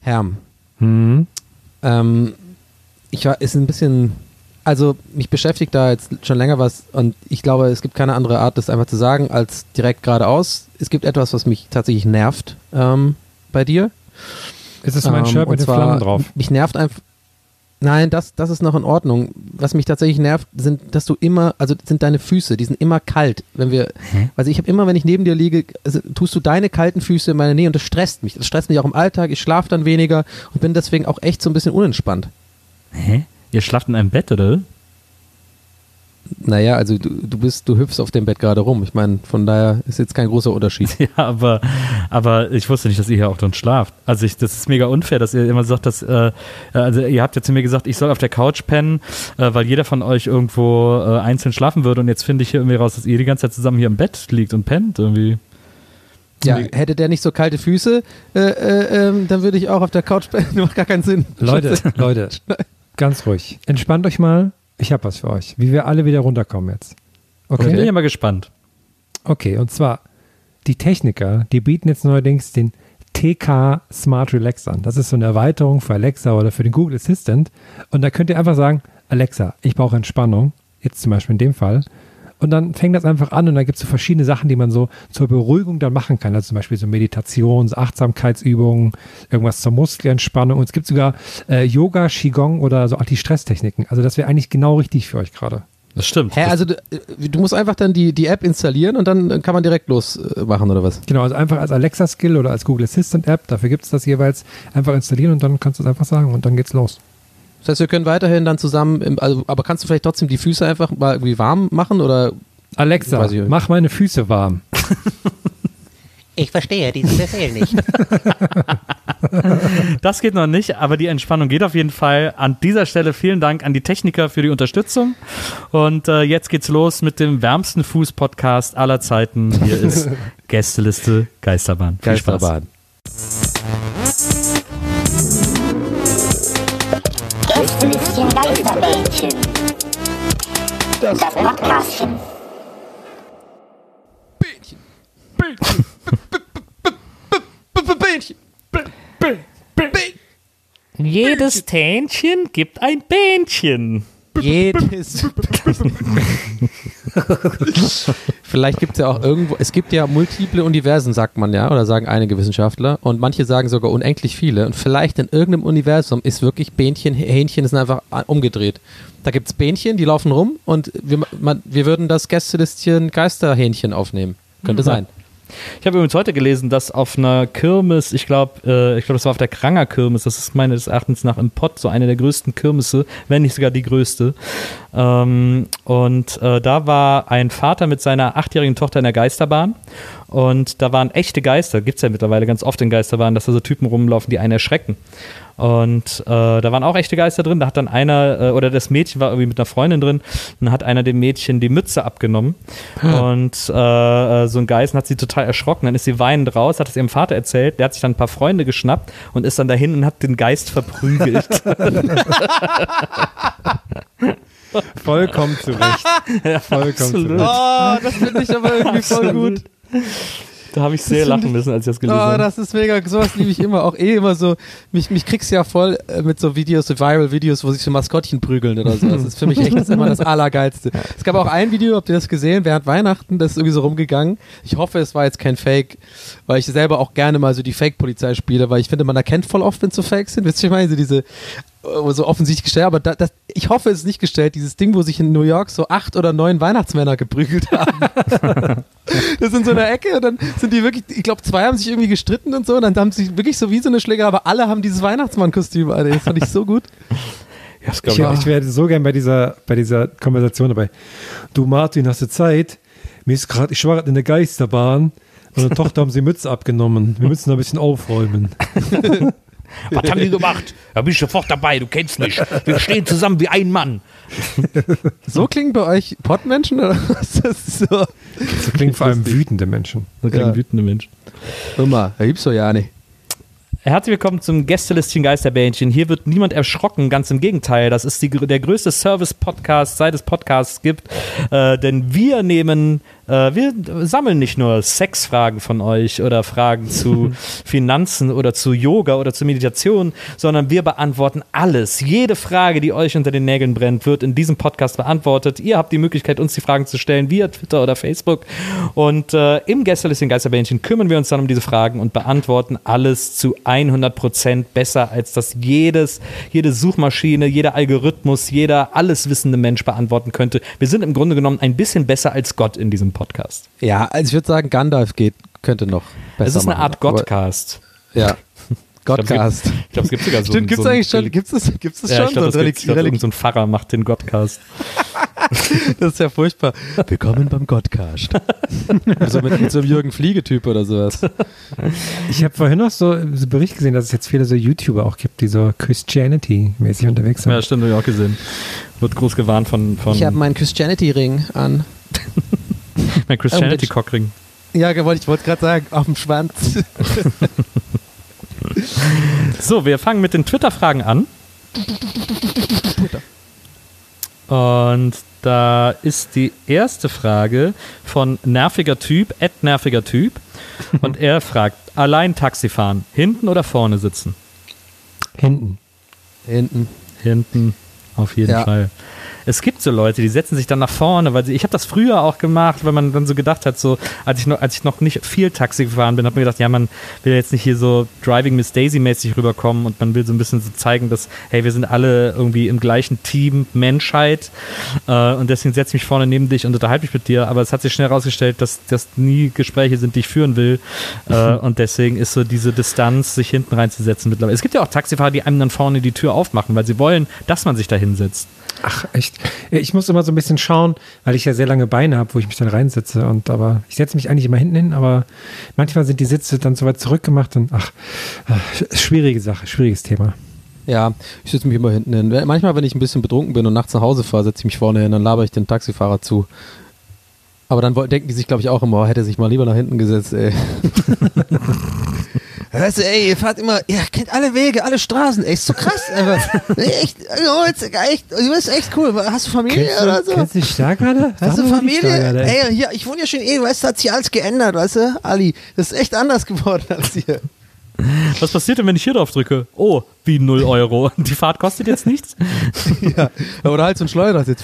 Herm. Ist ein bisschen, also mich beschäftigt da jetzt schon länger was und ich glaube, es gibt keine andere Art, das einfach zu sagen, als direkt geradeaus. Es gibt etwas, was mich tatsächlich nervt bei dir. Ist es mein Shirt mit den Flammen drauf? Mich nervt einfach. Nein, das ist noch in Ordnung. Was mich tatsächlich nervt, sind deine Füße, die sind immer kalt. Also ich habe immer, wenn ich neben dir liege, tust du deine kalten Füße in meine Nähe und das stresst mich. Das stresst mich auch im Alltag, ich schlafe dann weniger und bin deswegen auch echt so ein bisschen unentspannt. Hä? Ihr schlaft in einem Bett, oder? Naja, also du hüpfst auf dem Bett gerade rum. Ich meine, von daher ist jetzt kein großer Unterschied. Ja, aber ich wusste nicht, dass ihr hier auch drin schlaft. Also das ist mega unfair, dass ihr immer sagt, dass, also ihr habt ja zu mir gesagt, ich soll auf der Couch pennen, weil jeder von euch irgendwo einzeln schlafen würde und jetzt finde ich hier irgendwie raus, dass ihr die ganze Zeit zusammen hier im Bett liegt und pennt irgendwie. Ja, hätte der nicht so kalte Füße, dann würde ich auch auf der Couch pennen. Das macht gar keinen Sinn. Leute, ganz ruhig. Entspannt euch mal. Ich habe was für euch, wie wir alle wieder runterkommen jetzt. Okay? Ich bin ja mal gespannt. Okay, und zwar, die Techniker, die bieten jetzt neuerdings den TK Smart Relax an. Das ist so eine Erweiterung für Alexa oder für den Google Assistant. Und da könnt ihr einfach sagen, Alexa, ich brauche Entspannung. Jetzt zum Beispiel in dem Fall. Und dann fängt das einfach an und da gibt es so verschiedene Sachen, die man so zur Beruhigung dann machen kann. Also zum Beispiel so Meditations-, Achtsamkeitsübungen, irgendwas zur Muskelentspannung. Und es gibt sogar Yoga, Qigong oder so Anti-Stress-Techniken. Also das wäre eigentlich genau richtig für euch gerade. Das stimmt. Hä, also du musst einfach dann die App installieren und dann kann man direkt losmachen oder was? Genau, also einfach als Alexa-Skill oder als Google Assistant-App, dafür gibt es das jeweils, einfach installieren und dann kannst du es einfach sagen und dann geht's los. Das heißt, wir können weiterhin dann zusammen, aber kannst du vielleicht trotzdem die Füße einfach mal irgendwie warm machen oder? Alexa, mach meine Füße warm. Ich verstehe diesen Befehl nicht. Das geht noch nicht, aber die Entspannung geht auf jeden Fall. An dieser Stelle vielen Dank an die Techniker für die Unterstützung. Und jetzt geht's los mit dem wärmsten Fuß-Podcast aller Zeiten. Hier ist Gästeliste Geisterbahn. Viel Spaß. Gästelistchen Geisterbähnchen. Das Podcastchen. Jedes Tähnchen gibt ein Bähnchen. Vielleicht gibt es ja auch irgendwo, es gibt ja multiple Universen, sagt man ja, oder sagen einige Wissenschaftler, und manche sagen sogar unendlich viele. Und vielleicht in irgendeinem Universum ist wirklich Bähnchen, Hähnchen sind einfach umgedreht. Da gibt es Bähnchen, die laufen rum und wir würden das Gästelistchen Geisterhähnchen aufnehmen. Könnte sein. Ich habe übrigens heute gelesen, dass auf einer Kirmes, ich glaube, das war auf der Kranger Kirmes, das ist meines Erachtens nach im Pott so eine der größten Kirmesse, wenn nicht sogar die größte. Da war ein Vater mit seiner 8-jährigen Tochter in der Geisterbahn und da waren echte Geister, gibt es ja mittlerweile ganz oft in Geisterbahnen, dass da so Typen rumlaufen, die einen erschrecken. Und da waren auch echte Geister drin. Da hat dann einer, oder das Mädchen war irgendwie mit einer Freundin drin, dann hat einer dem Mädchen die Mütze abgenommen. Und so ein Geist hat sie total erschrocken. Dann ist sie weinend raus, hat es ihrem Vater erzählt. Der hat sich dann ein paar Freunde geschnappt und ist dann dahin und hat den Geist verprügelt. Vollkommen zurecht. Ja, vollkommen zurecht. Oh, das finde ich aber irgendwie voll gut. Da habe ich sehr lachen müssen, als ich das gelesen habe. Oh, das ist mega, sowas liebe ich immer, auch immer so, mich kriegst ja voll mit so Videos, so Viral-Videos, wo sich so Maskottchen prügeln oder so. Das ist für mich echt immer das Allergeilste. Es gab auch ein Video, habt ihr das gesehen, während Weihnachten, das ist irgendwie so rumgegangen. Ich hoffe, es war jetzt kein Fake, weil ich selber auch gerne mal so die Fake-Polizei spiele, weil ich finde, man erkennt voll oft, wenn es so Fakes sind. Wisst ihr, ich meine, so diese so offensichtlich gestellt, aber ich hoffe, es ist nicht gestellt, dieses Ding, wo sich in New York so 8 oder 9 Weihnachtsmänner geprügelt haben. Das in so einer Ecke und dann sind die wirklich, ich glaube 2 haben sich irgendwie gestritten und so und dann haben sie wirklich so wie so eine Schlägerei, aber alle haben dieses Weihnachtsmann-Kostüm, Alter. Das fand ich so gut. Ja, ich wäre so gern bei dieser Konversation dabei. Du Martin, hast du Zeit? Ich war gerade in der Geisterbahn und der Tochter haben sie Mütze abgenommen. Wir müssen da ein bisschen aufräumen. Was haben die gemacht? Da bin ich sofort dabei, du kennst mich. Wir stehen zusammen wie ein Mann. So klingen bei euch Pottmenschen oder was ist das so? So klingt vor allem wütende Menschen. So klingen wütende Menschen. Immer, da gibt's doch ja nicht. Herzlich willkommen zum Gästelistchen Geisterbähnchen. Hier wird niemand erschrocken, ganz im Gegenteil. Das ist der größte Service-Podcast, seit es Podcasts gibt. Denn wir nehmen Wir sammeln nicht nur Sexfragen von euch oder Fragen zu Finanzen oder zu Yoga oder zu Meditation, sondern wir beantworten alles. Jede Frage, die euch unter den Nägeln brennt, wird in diesem Podcast beantwortet. Ihr habt die Möglichkeit, uns die Fragen zu stellen via Twitter oder Facebook. Und im Gästelistchen Geisterbähnchen kümmern wir uns dann um diese Fragen und beantworten alles zu 100% besser, als das jede Suchmaschine, jeder Algorithmus, jeder alleswissende Mensch beantworten könnte. Wir sind im Grunde genommen ein bisschen besser als Gott in diesem Podcast. Ja, also ich würde sagen, Gandalf könnte noch besser. Es ist eine machen, Art Godcast. Ja. Godcast. Ich glaube, es gibt sogar so Stimmt, gibt es eigentlich schon? Gibt es ja, schon? Ich glaube, so ein Pfarrer macht den Godcast. Das ist ja furchtbar. Willkommen beim Godcast. Also mit so einem Jürgen Fliege-Typ oder sowas. Ich habe vorhin noch so einen Bericht gesehen, dass es jetzt viele so YouTuber auch gibt, die so Christianity-mäßig unterwegs sind. Ja, stimmt, habe ich auch gesehen. Wird groß gewarnt von Ich habe meinen Christianity-Ring an. mein Christianity-Cockring. Ja, ich wollte gerade sagen, auf dem Schwanz. So, wir fangen mit den Twitter-Fragen an. Und da ist die erste Frage von nerviger Typ, @nerviger Typ. Und er fragt, allein Taxi fahren, hinten oder vorne sitzen? Hinten. Hinten, auf jeden Fall. Es gibt so Leute, die setzen sich dann nach vorne, weil ich habe das früher auch gemacht, weil man dann so gedacht hat, so als ich noch nicht viel Taxi gefahren bin, habe mir gedacht, ja, man will jetzt nicht hier so Driving Miss Daisy mäßig rüberkommen und man will so ein bisschen so zeigen, dass, hey, wir sind alle irgendwie im gleichen Team Menschheit und deswegen setze ich mich vorne neben dich und unterhalte mich mit dir, aber es hat sich schnell herausgestellt, dass das nie Gespräche sind, die ich führen will und deswegen ist so diese Distanz, sich hinten reinzusetzen mittlerweile. Es gibt ja auch Taxifahrer, die einem dann vorne die Tür aufmachen, weil sie wollen, dass man sich da hinsetzt. Ach, echt? Ich muss immer so ein bisschen schauen, weil ich ja sehr lange Beine habe, wo ich mich dann reinsetze. Aber ich setze mich eigentlich immer hinten hin, aber manchmal sind die Sitze dann so weit zurückgemacht und schwierige Sache, schwieriges Thema. Ja, ich setze mich immer hinten hin. Manchmal, wenn ich ein bisschen betrunken bin und nachts nach Hause fahre, setze ich mich vorne hin, dann labere ich den Taxifahrer zu. Aber dann denken die sich, glaube ich, auch immer, hätte sich mal lieber nach hinten gesetzt, ey. Weißt du, ey, ihr fahrt immer, ihr kennt alle Wege, alle Straßen, ey, ist so krass, einfach. Echt, du bist echt cool. Hast du Familie oder so? Kennst du dich da gerade? Hast du Familie? Ey, hier, ich wohne ja schon weißt du, hat sich alles geändert, weißt du, Ali, das ist echt anders geworden als hier. Was passiert denn, wenn ich hier drauf drücke? Oh, wie 0 Euro. Die Fahrt kostet jetzt nichts? Ja, oder halt so ein Schleudersitz.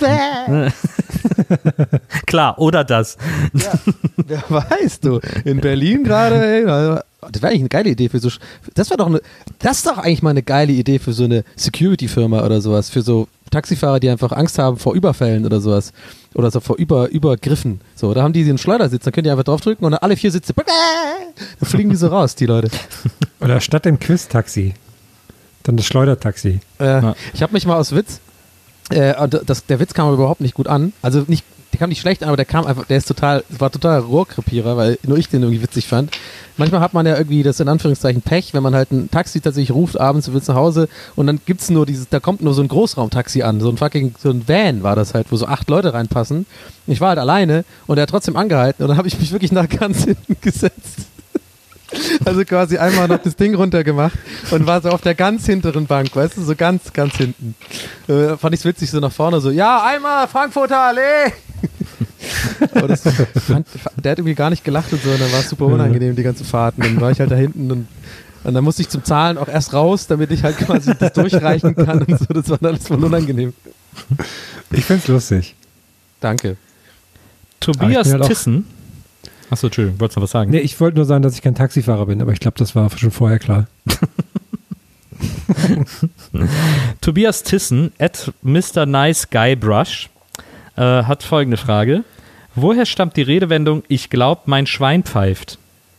Klar, oder das. Ja, wer weiß, du. In Berlin gerade, ey, das wäre eigentlich eine geile Idee für so. Das ist doch eigentlich mal eine geile Idee für so eine Security-Firma oder sowas. Für so Taxifahrer, die einfach Angst haben vor Überfällen oder sowas. Oder so vor Übergriffen. So, da haben die einen Schleudersitz, dann könnt ihr einfach draufdrücken und dann alle 4 Sitze, dann fliegen die so raus, die Leute. Oder statt dem Quiz-Taxi, dann das Schleudertaxi. Ich habe mich mal aus Witz, der Witz kam aber überhaupt nicht gut an. Also nicht, der kam nicht schlecht an, aber war total Rohrkrepierer, weil nur ich den irgendwie witzig fand. Manchmal hat man ja irgendwie das in Anführungszeichen Pech, wenn man halt ein Taxi tatsächlich ruft, abends, du willst nach Hause und dann gibt's nur da kommt nur so ein Großraumtaxi an, so ein Van war das halt, wo so 8 Leute reinpassen. Ich war halt alleine und er hat trotzdem angehalten und dann habe ich mich wirklich nach ganz hinten gesetzt. Also quasi einmal noch das Ding runtergemacht und war so auf der ganz hinteren Bank, weißt du, so ganz, ganz hinten. Fand ich's witzig, so nach vorne so, ja, einmal Frankfurter Allee! Aber der hat irgendwie gar nicht gelacht und so, und dann war es super unangenehm, die ganze Fahrt. Und dann war ich halt da hinten und dann musste ich zum Zahlen auch erst raus, damit ich halt quasi das durchreichen kann und so. Das war dann alles voll unangenehm. Ich find's lustig. Danke. Tobias Tissen. Achso, Entschuldigung, wolltest du noch was sagen? Nee, ich wollte nur sagen, dass ich kein Taxifahrer bin, aber ich glaube, das war schon vorher klar. Tobias Tissen, @MrNiceGuyBrush, hat folgende Frage. Woher stammt die Redewendung, ich glaube, mein Schwein pfeift?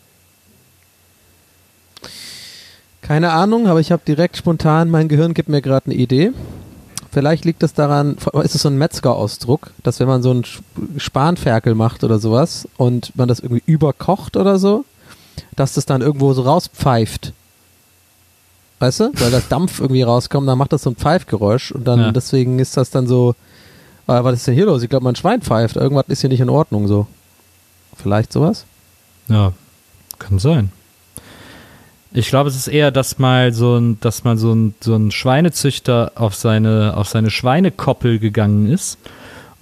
Keine Ahnung, aber ich habe direkt spontan, mein Gehirn gibt mir gerade eine Idee. Vielleicht liegt es daran, ist es so ein Metzger-Ausdruck, dass wenn man so einen Spanferkel macht oder sowas und man das irgendwie überkocht oder so, dass das dann irgendwo so rauspfeift. Weißt du? Weil das Dampf irgendwie rauskommt, dann macht das so ein Pfeifgeräusch und dann deswegen ist das dann so, was ist denn hier los? Ich glaube, mein Schwein pfeift. Irgendwas ist hier nicht in Ordnung so. Vielleicht sowas? Ja, kann sein. Ich glaube, es ist eher, dass mal so ein Schweinezüchter auf seine Schweinekoppel gegangen ist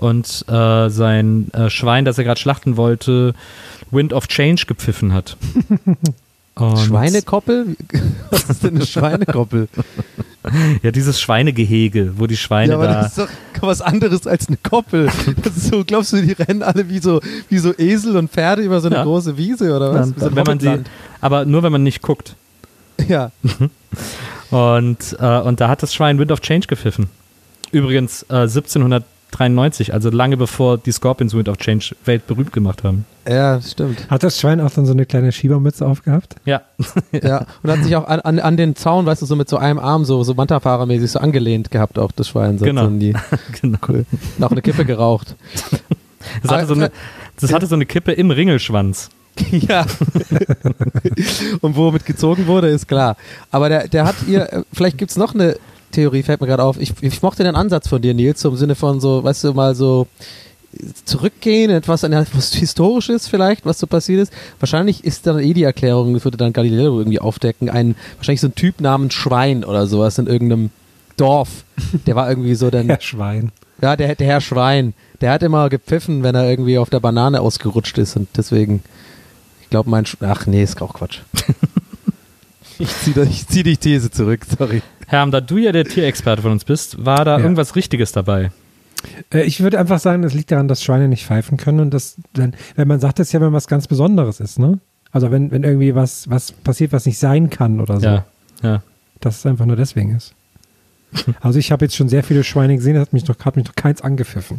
und sein Schwein, das er gerade schlachten wollte, Wind of Change gepfiffen hat. Und Schweinekoppel? Was ist denn eine Schweinekoppel? ja, dieses Schweinegehege, wo die Schweine Ja, aber da... das ist doch was anderes als eine Koppel. Das ist so, glaubst du, die rennen alle wie so Esel und Pferde über so eine Ja. große Wiese oder was? Wie so ein wenn man sie, Hobbitland. aber nur, wenn man nicht guckt. Ja. Und da hat das Schwein Wind of Change gepfiffen. Übrigens 1793, also lange bevor die Scorpions Wind of Change weltberühmt gemacht haben. Ja, stimmt. Hat das Schwein auch dann so eine kleine Schiebermütze aufgehabt? Ja. Ja. Und hat sich auch an den Zaun, weißt du, so mit so einem Arm so Manta-Fahrer-mäßig so angelehnt gehabt, auch das Schwein. So Genau. So genau. cool. Noch eine Kippe geraucht. Das hatte so eine Kippe im Ringelschwanz. Ja. Und womit gezogen wurde, ist klar. Aber der hat vielleicht gibt es noch eine Theorie, fällt mir gerade auf. Ich mochte den Ansatz von dir, Nils, so im Sinne von so, weißt du, mal so zurückgehen, etwas Historisches vielleicht, was so passiert ist. Wahrscheinlich ist dann die Erklärung, das würde dann Galileo irgendwie aufdecken, wahrscheinlich so ein Typ namens Schwein oder sowas in irgendeinem Dorf. Der war irgendwie so dann... Ja, Schwein. Ja, der Herr Schwein. Der hat immer gepfiffen, wenn er irgendwie auf der Banane ausgerutscht ist und deswegen, ich glaube ach nee, ist auch Quatsch. Ich zieh die These zurück, sorry. Herm, da du ja der Tierexperte von uns bist, war da irgendwas Richtiges dabei? Ich würde einfach sagen, das liegt daran, dass Schweine nicht pfeifen können und das dann, wenn man sagt, das ja, wenn was ganz Besonderes ist, ne? Also wenn irgendwie was passiert, was nicht sein kann oder so. Ja. Dass es einfach nur deswegen ist. Also ich habe jetzt schon sehr viele Schweine gesehen, hat mich noch keins angepfiffen.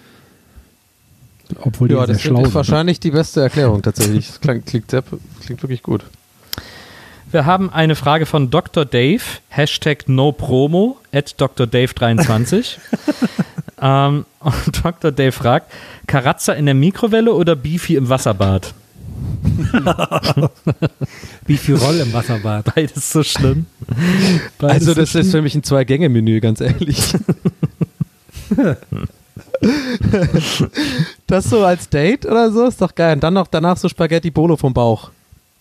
Obwohl die Ja, sehr das schlau ist sind. wahrscheinlich die beste Erklärung tatsächlich. Das klingt wirklich gut. Wir haben eine Frage von Dr. Dave, #NoPromo, @DrDave23. Und Dr. Dave fragt, Karazza in der Mikrowelle oder Beefy im Wasserbad? Beefy Roll im Wasserbad. Beides so schlimm. Also das ist für mich ein Zwei-Gänge-Menü, ganz ehrlich. Das so als Date oder so, ist doch geil. Und dann noch danach so Spaghetti Bolo vom Bauch.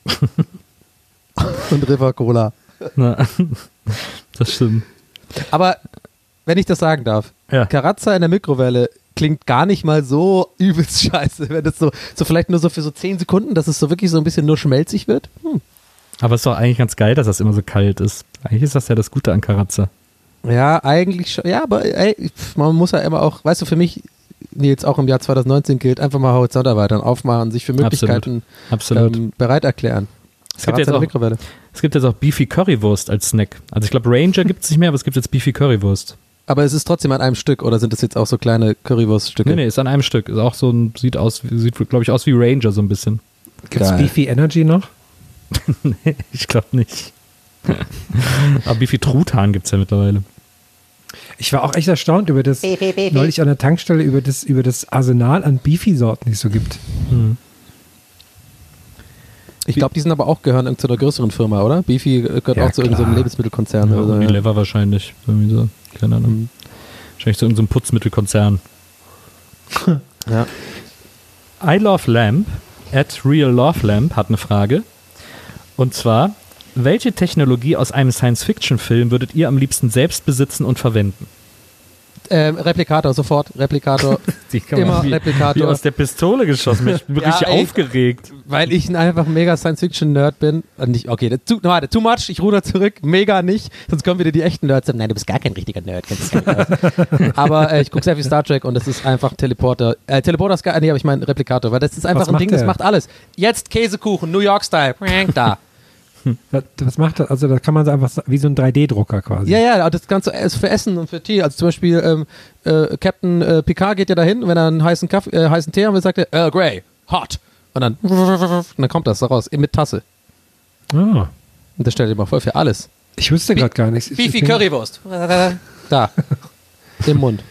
Und River Cola. Na, das stimmt. Aber wenn ich das sagen darf, Ja. Karazza in der Mikrowelle klingt gar nicht mal so übelst scheiße, wenn das so vielleicht nur so für so 10 Sekunden, dass es so wirklich so ein bisschen nur schmelzig wird. Aber es ist doch eigentlich ganz geil, dass das immer so kalt ist. Eigentlich ist das ja das Gute an Karazza. Ja, eigentlich schon. Ja, aber ey, man muss ja immer auch, weißt du, für mich, Nils, auch im Jahr 2019 gilt, einfach mal Horizont erweitern, aufmachen, sich für Möglichkeiten Absolut. bereit erklären. Es gibt jetzt auch Beefy Currywurst als Snack. Also ich glaube, Ranger gibt es nicht mehr, aber es gibt jetzt Beefy Currywurst. Aber es ist trotzdem an einem Stück, oder sind das jetzt auch so kleine Currywurststücke? Nee, ist an einem Stück. Ist auch so sieht glaube ich, aus wie Ranger so ein bisschen. Gibt es Geil. Beefy Energy noch? Nee, ich glaube nicht. Aber Beefy Truthahn gibt es ja mittlerweile. Ich war auch echt erstaunt über das, neulich an der Tankstelle, über das Arsenal an Beefy-Sorten, die es so gibt. Ich glaube, die sind aber auch gehören zu einer größeren Firma, oder? Beefy gehört Ja, auch zu irgendeinem klar. Lebensmittelkonzern. Ja, oder so, ja. Unilever wahrscheinlich. Irgendwie so. Keine Ahnung. Wahrscheinlich zu irgendeinem Putzmittelkonzern. Ja. I Love Lamp @RealLoveLamp hat eine Frage. Und zwar, welche Technologie aus einem Science-Fiction-Film würdet ihr am liebsten selbst besitzen und verwenden? Replikator, sofort. Replikator. Die kann Immer wie Replikator. aus der Pistole geschossen. Ich bin Ja, richtig ey. aufgeregt. Weil ich einfach ein mega Science-Fiction-Nerd bin. Nicht, okay, too much, ich ruder zurück, mega nicht. Sonst kommen wieder die echten Nerds. Nein, du bist gar kein richtiger Nerd. Kennst das gar nicht aus. Aber ich gucke sehr viel Star Trek und das ist einfach Teleporter. Teleporter ist geil, nee, aber ich meine Replikator, weil das ist einfach Was ein macht Ding, das der? macht alles. Jetzt Käsekuchen, New York-Style. Da. Was macht das? Also da kann man so einfach wie so ein 3D-Drucker quasi. Ja, das Ganze ist für Essen und für Tee. Also zum Beispiel Captain Picard geht ja dahin, wenn er einen heißen Tee haben will, sagt er, Earl Grey, hot. Und dann kommt das da raus, mit Tasse. Ah, Und das stellt ihr mal vor, für alles. ich wüsste gerade gar nichts. Beefy Currywurst. Da. Im Mund.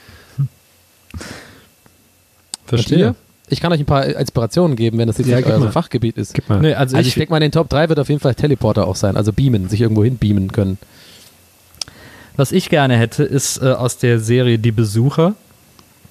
Verstehe. Ich kann euch ein paar Inspirationen geben, wenn das jetzt Ja, nicht gib euer mal. Fachgebiet ist. Gib mal. Nee, also Ich denke mal, in den Top 3 wird auf jeden Fall Teleporter auch sein. Also beamen, sich irgendwo hin beamen können. Was ich gerne hätte, ist aus der Serie Die Besucher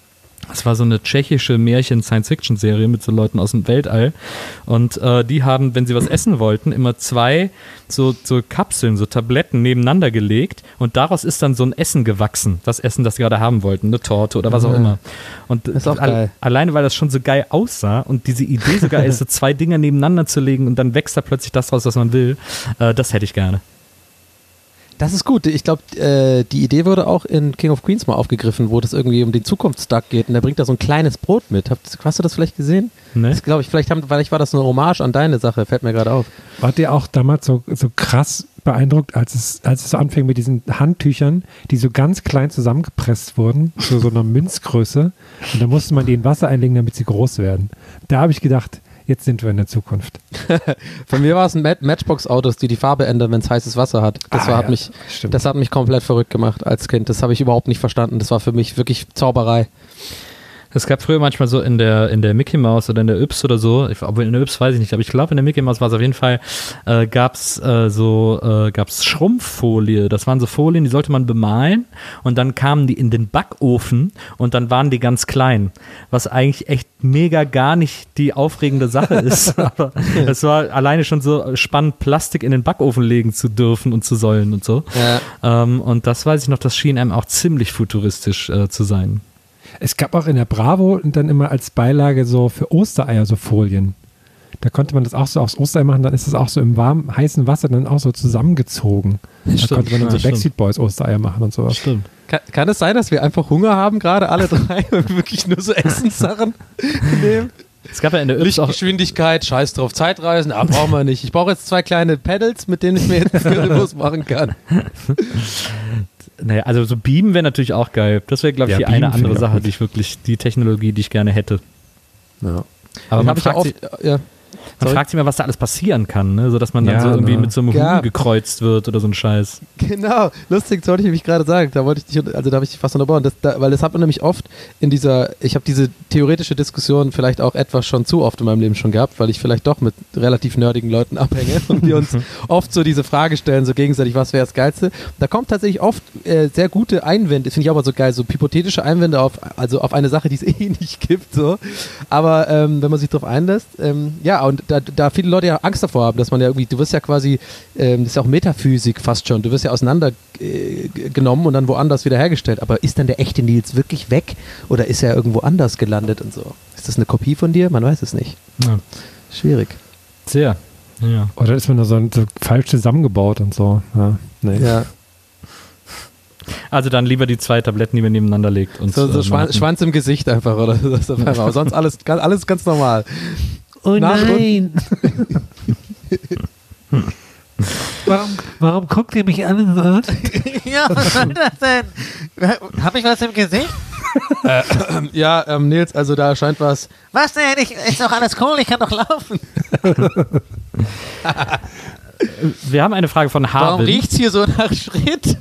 Das war so eine tschechische Märchen-Science-Fiction-Serie mit so Leuten aus dem Weltall. Und die haben, wenn sie was essen wollten, immer 2 so Kapseln, so Tabletten nebeneinander gelegt. Und daraus ist dann so ein Essen gewachsen. Das Essen, das sie gerade haben wollten. Eine Torte oder was auch immer. Und Das ist auch geil. Alleine, weil das schon so geil aussah und diese Idee so geil ist, so 2 Dinger nebeneinander zu legen und dann wächst da plötzlich das raus, was man will. Das hätte ich gerne. Das ist gut. Ich glaube, die Idee wurde auch in King of Queens mal aufgegriffen, wo das irgendwie um den Zukunftsduck geht und der bringt da so ein kleines Brot mit. Hast du das vielleicht gesehen? Nee. Das glaube ich, vielleicht war das eine Hommage an deine Sache, fällt mir gerade auf. Wart ihr auch damals so krass beeindruckt, als es so anfing mit diesen Handtüchern, die so ganz klein zusammengepresst wurden, zu so einer Münzgröße, und da musste man die in Wasser einlegen, damit sie groß werden. Da habe ich gedacht, jetzt sind wir in der Zukunft. Von mir war es ein Matchbox-Autos, die Farbe ändern, wenn es heißes Wasser hat. Das hat mich komplett verrückt gemacht als Kind. Das habe ich überhaupt nicht verstanden. Das war für mich wirklich Zauberei. Es gab früher manchmal so in der Mickey Mouse oder in der Yps oder so, obwohl in der Yps weiß ich nicht, aber ich glaube in der Mickey Mouse war es auf jeden Fall, gab's Schrumpffolie. Das waren so Folien, die sollte man bemalen und dann kamen die in den Backofen und dann waren die ganz klein. Was eigentlich echt mega gar nicht die aufregende Sache ist. Aber es war alleine schon so spannend, Plastik in den Backofen legen zu dürfen und zu sollen und so. Ja. Und das weiß ich noch, das schien einem auch ziemlich futuristisch zu sein. Es gab auch in der Bravo dann immer als Beilage so für Ostereier so Folien. Da konnte man das auch so aufs Osterei machen, dann ist das auch so im warmen, heißen Wasser dann auch so zusammengezogen. Da konnte man dann so Backstreet Boys Ostereier machen und sowas. Stimmt. Kann es sein, dass wir einfach Hunger haben gerade, alle 3, und wirklich nur so Essenssachen nehmen? Es gab ja in der Yps auch Lichtgeschwindigkeit, scheiß drauf, Zeitreisen, brauchen wir nicht. Ich brauche jetzt 2 kleine Pedals, mit denen ich mir jetzt Currywurst machen kann. Naja, also so Beamen wäre natürlich auch geil. Das wäre, glaube ich, die eine andere Sache, die Technologie, die ich gerne hätte. Ja. Aber man fragt sich mal, was da alles passieren kann, ne? So dass man dann so irgendwie mit so einem Huhn gekreuzt wird oder so ein Scheiß. Genau, lustig, das wollte ich nämlich gerade sagen. Da habe ich dich fast unterbrochen. Weil das hat man nämlich oft ich habe diese theoretische Diskussion vielleicht auch etwas schon zu oft in meinem Leben schon gehabt, weil ich vielleicht doch mit relativ nerdigen Leuten abhänge und wir uns oft so diese Frage stellen, so gegenseitig, was wäre das Geilste. Da kommt tatsächlich oft sehr gute Einwände, finde ich auch mal so geil, so hypothetische Einwände auf eine Sache, die es nicht gibt. So. Aber wenn man sich darauf einlässt, und da viele Leute ja Angst davor haben, dass man ja irgendwie, du wirst ja quasi, das ist ja auch Metaphysik fast schon, du wirst ja auseinandergenommen und dann woanders wieder hergestellt. Aber ist dann der echte Nils wirklich weg oder ist er irgendwo anders gelandet und so? Ist das eine Kopie von dir? Man weiß es nicht. Ja. Schwierig. Sehr. Ja. Oder ist man da so falsch zusammengebaut und so? Ja. Nee. Ja. Also dann lieber die 2 Tabletten, die man nebeneinander legt. Und so Schwanz im Gesicht einfach, oder? Das einfach. Aber sonst alles ganz normal. Oh nein! Warum guckt ihr mich an? Ja, was soll das denn? Hab ich was im Gesicht? Nils, also da scheint was. Was denn? Ist doch alles cool, ich kann doch laufen. Wir haben eine Frage von Harvin. Warum riecht's hier so nach Schritt?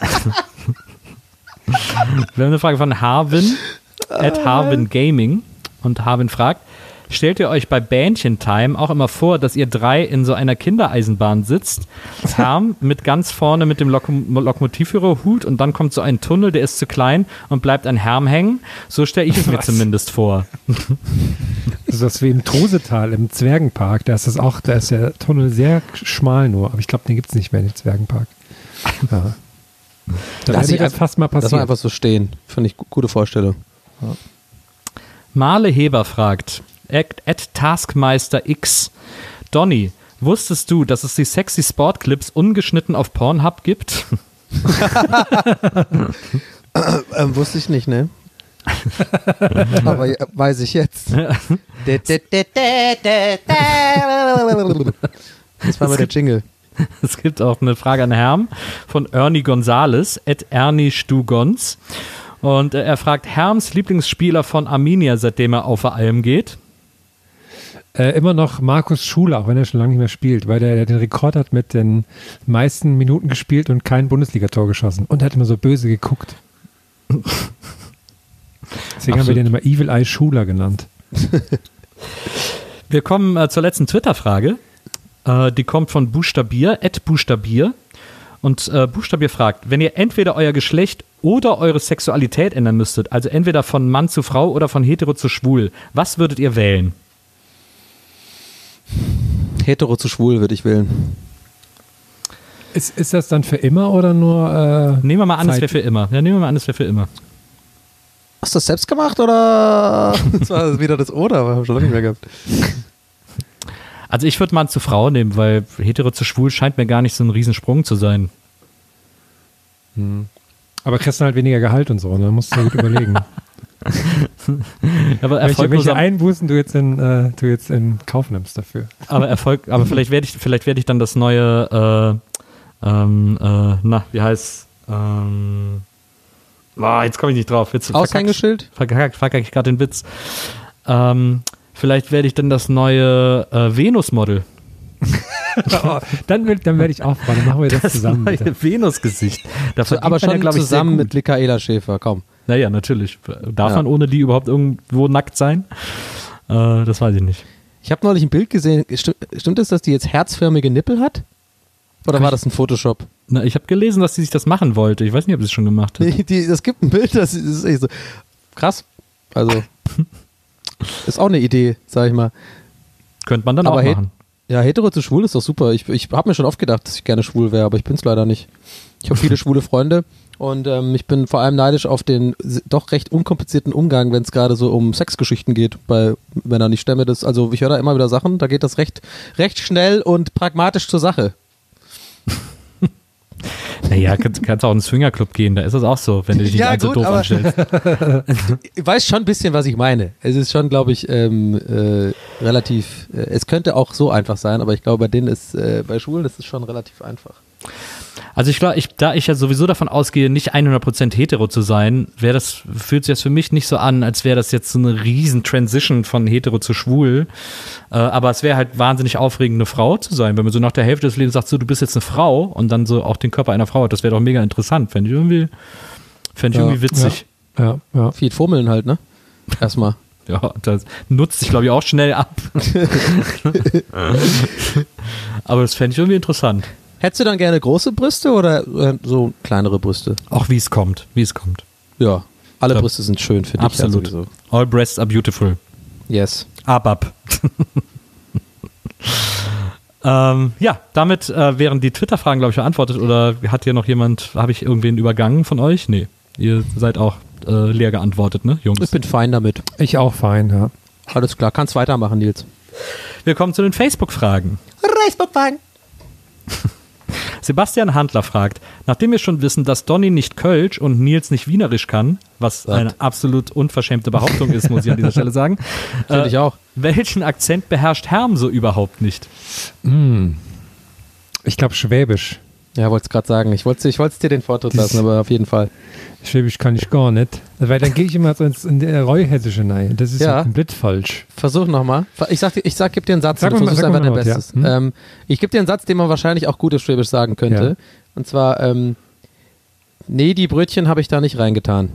Wir haben eine Frage von Harvin, @Harvin Gaming. Und Harvin fragt, stellt ihr euch bei Bähnchen-Time auch immer vor, dass ihr 3 in so einer Kindereisenbahn sitzt, Herm mit ganz vorne mit dem Lokomotivführerhut und dann kommt so ein Tunnel, der ist zu klein und bleibt an Herm hängen? So stelle ich es mir zumindest vor. Das ist wie im Trusetal, im Zwergenpark. Da ist der Tunnel sehr schmal nur, aber ich glaube, den gibt es nicht mehr, den Zwergenpark. Ja. Da Lass ich das fast mal passieren. Lass mal einfach so stehen. Finde ich gute Vorstellung. Ja. Marle Heber fragt, @Taskmeister X. Donny, wusstest du, dass es die sexy Sportclips ungeschnitten auf Pornhub gibt? Wusste ich nicht, ne? Aber weiß ich jetzt. Das war mal der Jingle. Es gibt auch eine Frage an Herrn von Ernie Gonzales, @ErnieStuGons. Und er fragt, Herms Lieblingsspieler von Arminia, seitdem er auf der Alm geht? Immer noch Markus Schuler, auch wenn er schon lange nicht mehr spielt, weil der den Rekord hat mit den meisten Minuten gespielt und kein Bundesligator geschossen. Und er hat immer so böse geguckt. Deswegen haben wir den immer Evil Eye Schuler genannt. Wir kommen zur letzten Twitter-Frage. Die kommt von Buchstabier, @Buchstabier. und Buchstabier fragt, wenn ihr entweder euer Geschlecht oder eure Sexualität ändern müsstet, also entweder von Mann zu Frau oder von hetero zu schwul, was würdet ihr wählen? Hetero zu schwul würde ich wählen. Ist das dann für immer oder nur Nehmen wir mal an, es Zeit? wäre für immer. Ja, nehmen wir mal an, es wäre für immer. Hast du das selbst gemacht oder? Das war wieder das Oder, aber hab schon lange nicht mehr gehabt. Also ich würde Mann zu Frau nehmen, weil hetero zu schwul scheint mir gar nicht so ein Riesensprung zu sein. Aber kriegst du halt weniger Gehalt und so, ne? Musst du gut überlegen. Aber welche Einbußen du jetzt in Kauf nimmst dafür. aber vielleicht werde ich dann das neue wie heißt jetzt komme ich nicht drauf. Aushängeschild? Verkacke ich gerade den Witz. Vielleicht werde ich dann das neue Venus-Model. Dann werde ich aufbauen, dann machen wir das zusammen. Neue Bitte. Venus-Gesicht. Da verdient Aber man schon ja, glaub ich, zusammen sehr mit gut. Michaela Schäfer, komm. Naja, natürlich. Darf Ja. man ohne die überhaupt irgendwo nackt sein? Das weiß ich nicht. Ich habe neulich ein Bild gesehen. Stimmt es, dass die jetzt herzförmige Nippel hat? Oder war das ein Photoshop? Na, ich habe gelesen, dass sie sich das machen wollte. Ich weiß nicht, ob sie es schon gemacht hat. Es gibt ein Bild, das ist echt so krass. Also, ist auch eine Idee, sag ich mal. Könnte man dann Aber auch machen. Ja, hetero zu schwul ist doch super. Ich habe mir schon oft gedacht, dass ich gerne schwul wäre, aber ich bin es leider nicht. Ich habe viele schwule Freunde und ich bin vor allem neidisch auf den doch recht unkomplizierten Umgang, wenn es gerade so um Sexgeschichten geht bei Männern. Ich stelle mir das, also ich höre da immer wieder Sachen, da geht das recht schnell und pragmatisch zur Sache. Naja, kannst auch in den Swingerclub gehen, da ist es auch so, wenn du dich nicht Ja, allzu gut, doof aber- anstellst. Ich weiß schon ein bisschen, was ich meine. Es ist schon, glaube ich, relativ, es könnte auch so einfach sein, aber ich glaube, bei denen ist, bei Schwulen ist es schon relativ einfach. Also ich glaube, da ich ja sowieso davon ausgehe, nicht 100% hetero zu sein, fühlt sich das für mich nicht so an, als wäre das jetzt so eine riesen Transition von hetero zu schwul. Aber es wäre halt wahnsinnig aufregend, eine Frau zu sein, wenn man so nach der Hälfte des Lebens sagt, so du bist jetzt eine Frau und dann so auch den Körper einer Frau hat. Das wäre doch mega interessant. Fände ich irgendwie witzig. Ja. Viel Fummeln halt, ne? Erstmal. Ja, das nutzt sich, glaube ich, auch schnell ab. Aber das fände ich irgendwie interessant. Hättest du dann gerne große Brüste oder so kleinere Brüste? Auch wie es kommt. Ja, alle Ja. Brüste sind schön für dich. Absolut. Ja, sowieso. All breasts are beautiful. Yes. Ab. Ja, damit wären die Twitter-Fragen, glaube ich, beantwortet. Oder hat hier noch jemand, habe ich irgendwen übergangen von euch? Nee, ihr seid auch leer geantwortet, ne, Jungs? Ich bin fein damit. Ich auch fein, ja. Alles klar, kannst weitermachen, Nils. Wir kommen zu den Facebook-Fragen. Facebook-Fragen. Sebastian Handler fragt, nachdem wir schon wissen, dass Donny nicht Kölsch und Nils nicht Wienerisch kann, was eine absolut unverschämte Behauptung ist, muss ich an dieser Stelle sagen. Finde ich auch. Welchen Akzent beherrscht Herm so überhaupt nicht? Ich glaube Schwäbisch. Ja, wollte es gerade sagen. Ich wollte dir den Vortritt lassen, aber auf jeden Fall. Schwäbisch kann ich gar nicht. Weil dann gehe ich immer so in der Reuhessische rein. Das ist Ja. ja komplett falsch. Versuch nochmal. Ich gib dir einen Satz Sag und du mal- versuchst sag mal einfach dein laut, ja. Bestes. Ich gebe dir einen Satz, den man wahrscheinlich auch gut auf Schwäbisch sagen könnte. Ja. Und zwar, nee, die Brötchen habe ich da nicht reingetan.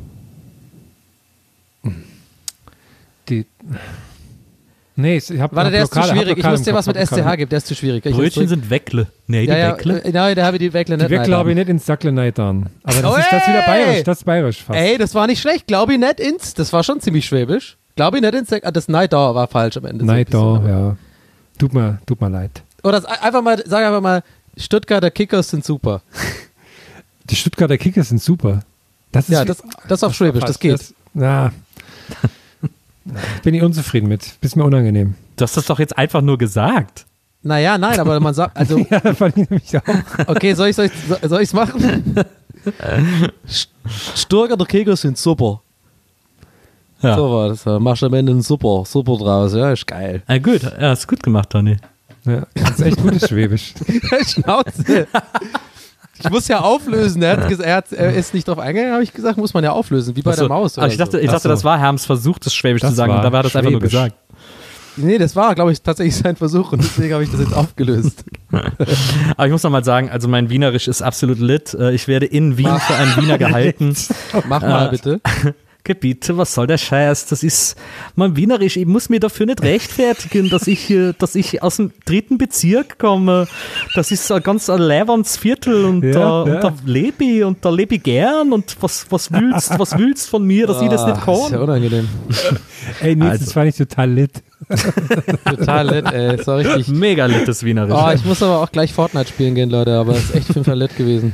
Nee, ich habe Warte, der ist zu schwierig. Ich muss dir was mit SCH geben, der ist zu schwierig. Brötchen sind Weckle. Nee, die Weckle. Nein, da habe ich die Weckle nicht. Die Weckle habe ich nicht ins Sackle neitern. Aber das Oh, ist das wieder ey! bayerisch. Das ist bayerisch fast. Ey, das war nicht schlecht. Glaube ich nicht ins. Das war schon ziemlich schwäbisch. Glaube ich nicht ins. Das Neidau war falsch am Ende. so ein bisschen, Neidau, aber- ja. Tut mir leid. Oder sag einfach mal, Stuttgarter Kickers sind super. Die Stuttgarter Kickers sind super. Das ist Ja, das auf Schwäbisch, das geht. Na. Bin ich unzufrieden mit. Ist mir unangenehm. Du hast das doch jetzt einfach nur gesagt. Naja, nein, aber man sagt, also, Ja, das fand ich nämlich auch. okay, soll ich's machen? Stuttgarter Kickers sind super. Ja. So war das. Machst am Ende ein super draus. Ja, ist geil. Gut, ja, ist gut gemacht, Donny. Ja, das ist echt gutes Schwäbisch. Schnauze. Ich muss ja auflösen. Er ist nicht drauf eingegangen, habe ich gesagt, muss man ja auflösen, wie bei der Maus. Aber ich dachte, Ach so. das war Herms Versuch, das Schwäbisch Das zu sagen. war Und dabei hat er es einfach nur Schwäbisch. gesagt. Nee, das war, glaube ich, tatsächlich sein Versuch und deswegen habe ich das jetzt aufgelöst. Aber ich muss noch mal sagen, also mein Wienerisch ist absolut lit. Ich werde in Wien für einen Wiener gehalten. Mach mal bitte. Gebiete, was soll der Scheiß? Das ist mein Wienerisch. Ich muss mir dafür nicht rechtfertigen, dass ich aus dem 3. Bezirk komme. Das ist ein ganz leibendes Viertel und da lebe ich und da lebe ich gern und was willst von mir, dass ich das nicht kann? Das ist ja unangenehm. Ey, Nils, das fand ich total lit. Total lit, ey. Das war richtig. Mega littes Wienerisch. Oh, ich muss aber auch gleich Fortnite spielen gehen, Leute, aber das ist echt 5 lit gewesen.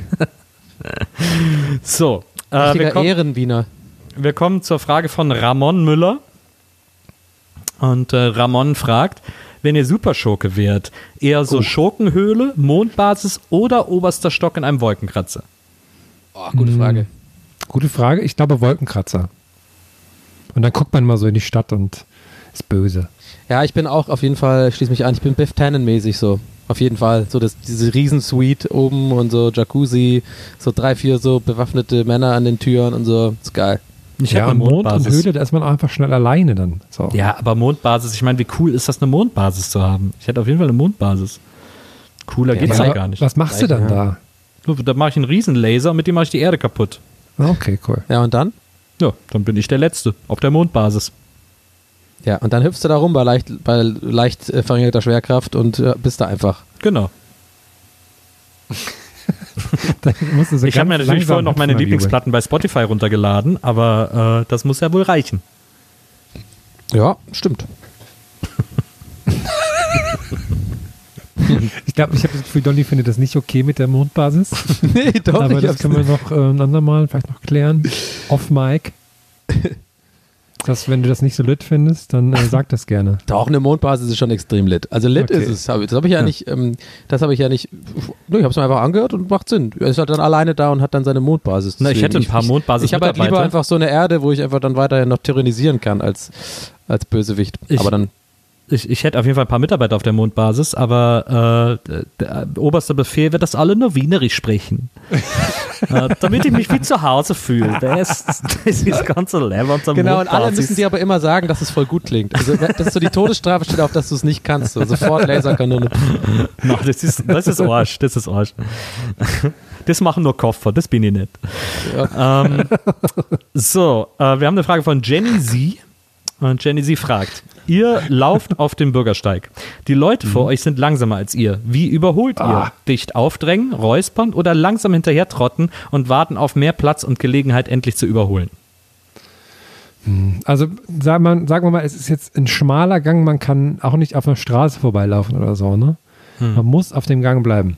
So, Richtiger Ehrenwiener. wir kommen zur Frage von Ramon Müller. Und Ramon fragt, wenn ihr Superschurke wärt, eher so Schurkenhöhle, Mondbasis oder oberster Stock in einem Wolkenkratzer? Oh, gute Frage. Gute Frage. Ich glaube Wolkenkratzer. Und dann guckt man mal so in die Stadt und ist böse. Ja, ich bin auch auf jeden Fall, schließe mich an, ich bin Biff Tannen-mäßig so. Auf jeden Fall. So diese Riesensuite oben und so Jacuzzi, so 3, 4 so bewaffnete Männer an den Türen und so. Ist geil. Ich Ja, hätte eine Mond und Mondbasis. Höhle, da ist man auch einfach schnell alleine dann. So. Ja, aber Mondbasis, ich meine, wie cool ist das, eine Mondbasis zu haben? Ich hätte auf jeden Fall eine Mondbasis. Cooler geht's aber halt gar nicht. Was machst du dann da? Da mache ich einen Riesenlaser, mit dem mache ich die Erde kaputt. Okay, cool. Ja, und dann? Ja, dann bin ich der Letzte auf der Mondbasis. Ja, und dann hüpfst du da rum bei leicht verringerter Schwerkraft und bist da einfach. Genau. Dann musst du so Ich habe mir ganz natürlich vorher langsam noch meine hüpfen, Lieblingsplatten bei Spotify runtergeladen, aber das muss ja wohl reichen. Ja, stimmt. Ich glaube, ich habe das Gefühl, Donny findet das nicht okay mit der Mondbasis. Nee, doch Aber nicht. das können wir noch ein andermal vielleicht noch klären. Off Mic. Wenn du das nicht so lit findest, dann sag das gerne. Doch, eine Mondbasis ist schon extrem lit. Also lit Okay. ist es. Das habe ich ja nicht, ich habe es mir einfach angehört und macht Sinn. Er ist halt dann alleine da und hat dann seine Mondbasis. Na, ich hätte ein paar Mondbasis. Ich habe halt lieber einfach so eine Erde, wo ich einfach dann weiterhin noch tyrannisieren kann als Bösewicht. Aber dann Ich hätte auf jeden Fall ein paar Mitarbeiter auf der Mondbasis, aber der oberste Befehl wird, dass alle nur Wienerisch sprechen. Damit ich mich wie zu Hause fühle. Das ist ganz so lecker. genau, und alle müssen dir aber immer sagen, dass es voll gut klingt. Also das ist so die Todesstrafe, steht auf, dass du es nicht kannst. So, sofort Laserkanone. No, das ist Arsch. Das ist Arsch. Das machen nur Koffer, das bin ich nicht. Ja. Wir haben eine Frage von Jenny Z. Und Jenny Z fragt, ihr lauft auf dem Bürgersteig. Die Leute vor euch sind langsamer als ihr. Wie überholt ihr? Dicht aufdrängen, räuspern oder langsam hinterher trotten und warten auf mehr Platz und Gelegenheit endlich zu überholen? Also sagen wir mal, es ist jetzt ein schmaler Gang, man kann auch nicht auf einer Straße vorbeilaufen oder so, ne? Man muss auf dem Gang bleiben.